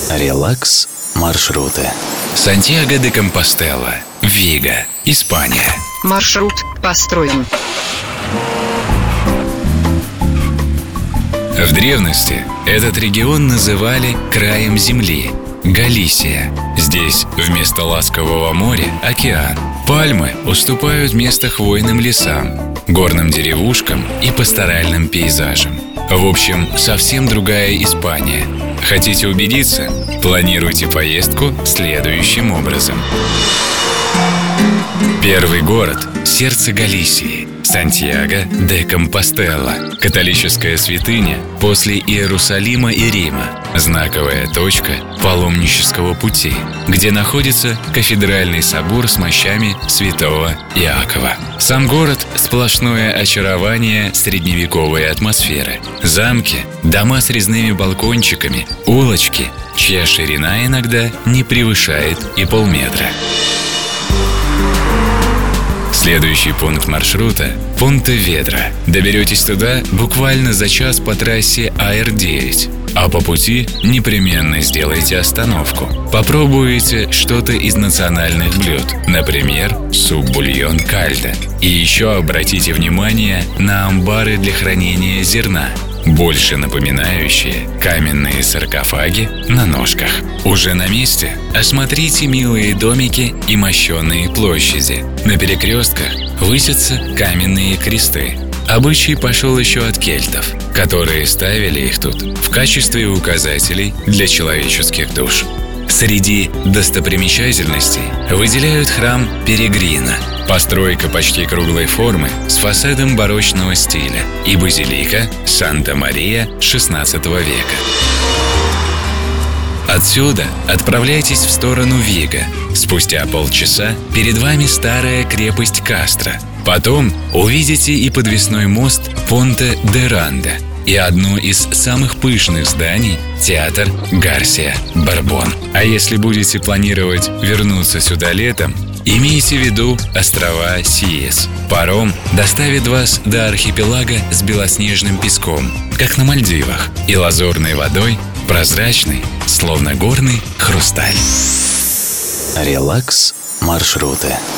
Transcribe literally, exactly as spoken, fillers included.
Релакс маршруты. Сантьяго де Компостела, Вига, Испания. Маршрут построен. В древности этот регион называли краем земли – Галисия. Здесь вместо ласкового моря – океан. Пальмы уступают место хвойным лесам, горным деревушкам и пасторальным пейзажам. В общем, совсем другая Испания. Хотите убедиться? Планируйте поездку следующим образом. Первый город – сердце Галисии – Сантьяго де Компостела, католическая святыня после Иерусалима и Рима, знаковая точка паломнического пути, где находится кафедральный собор с мощами святого Иакова. Сам город – сплошное очарование средневековой атмосферы. Замки, дома с резными балкончиками, улочки, чья ширина иногда не превышает и полметра. Следующий пункт маршрута – Понтеведра. Доберетесь туда буквально за час по трассе А Р девять. А по пути непременно сделайте остановку. Попробуйте что-то из национальных блюд, например, суп-бульон кальдо. И еще обратите внимание на амбары для хранения зерна, больше напоминающие каменные саркофаги на ножках. Уже на месте осмотрите милые домики и мощеные площади. На перекрестках высятся каменные кресты. Обычай пошел еще от кельтов, которые ставили их тут в качестве указателей для человеческих душ. Среди достопримечательностей выделяют храм Перегрина, постройка почти круглой формы с фасадом барочного стиля, и базилика Санта-Мария шестнадцатого века. Отсюда отправляйтесь в сторону Вига. Спустя полчаса перед вами старая крепость Кастро. Потом увидите и подвесной мост Понте-де-Ранда, и одно из самых пышных зданий – театр Гарсия-Барбон. А если будете планировать вернуться сюда летом, имейте в виду острова Сиес. Паром доставит вас до архипелага с белоснежным песком, как на Мальдивах, и лазурной водой, прозрачной, словно горный хрусталь. Релакс маршруты.